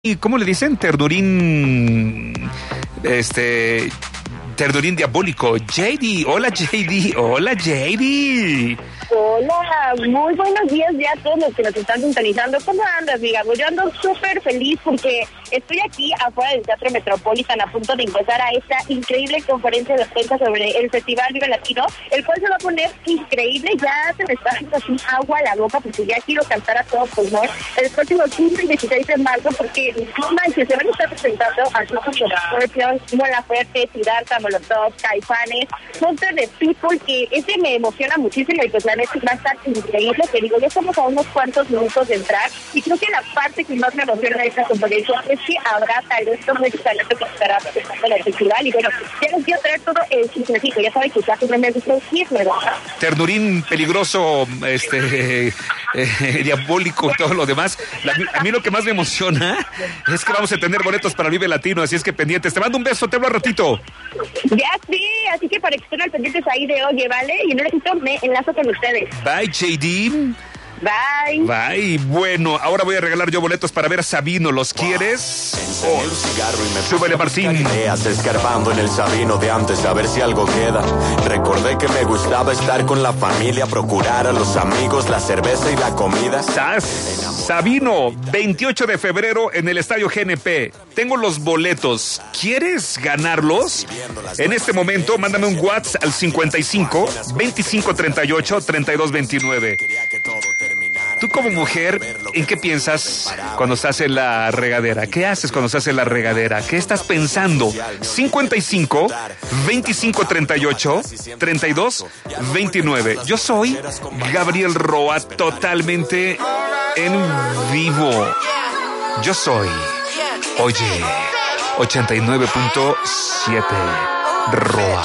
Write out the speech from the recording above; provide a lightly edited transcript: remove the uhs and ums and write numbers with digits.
¿Y cómo le dicen? Terdurín diabólico. JD, hola JD, hola JD. Hola, muy buenos días ya a todos los que nos están sintonizando. ¿Cómo andas, amiga? Yo ando súper feliz porque estoy aquí afuera del Teatro Metropolitan a punto de empezar a esta increíble conferencia de prensa sobre el Festival Vive Latino, el cual se va a poner increíble. Ya se me está haciendo así agua a la boca porque ya quiero cantar a todo pulmón el próximo 15 y 16 de marzo porque, no manches, se van a estar presentando a grupos como Scorpions, Mon Laferte, Siddhartha, Molotov, Caifanes, montón de people que ese me emociona muchísimo y pues la neta va a estar increíble. Te digo, ya estamos a unos cuantos minutos de entrar y creo que la parte que más me emociona de esta conferencia es que habrá talento muy talento que estará presentando en el festival y bueno, ya les quiero traer todo el chismecito. Ya saben que casi no me gusta el chisme, ¿verdad? Terdurín peligroso, diabólico y todo lo demás. A mí lo que más me emociona es que vamos a tener boletos para Vive Latino, así es que pendientes. Te mando un beso, te hablo al ratito. Ya sí, así que para que estén al pendientes ahí de Oye, ¿vale? Y en un ratito me enlazo con ustedes. Bye, JD. Bye. Bye. Bueno, ahora voy a regalar yo boletos para ver a Sabino. ¿Los quieres? Encendí un cigarro y me súbele, Martín. ideas escarbando en el Sabino de antes a ver si algo queda. Recordé que me gustaba estar con la familia, procurar a los amigos, la cerveza y la comida. Sabino, 28 de febrero en el Estadio GNP. Tengo los boletos. ¿Quieres ganarlos? En este momento, mándame un WhatsApp al 55 25 38 32 29. Tú como mujer, ¿en qué piensas cuando estás en la regadera? ¿Qué haces cuando estás en la regadera? ¿Qué estás pensando? 55 25 38 32 29. Yo soy Gabriel Roa, totalmente en vivo. Yo soy Oye 89.7 Roa.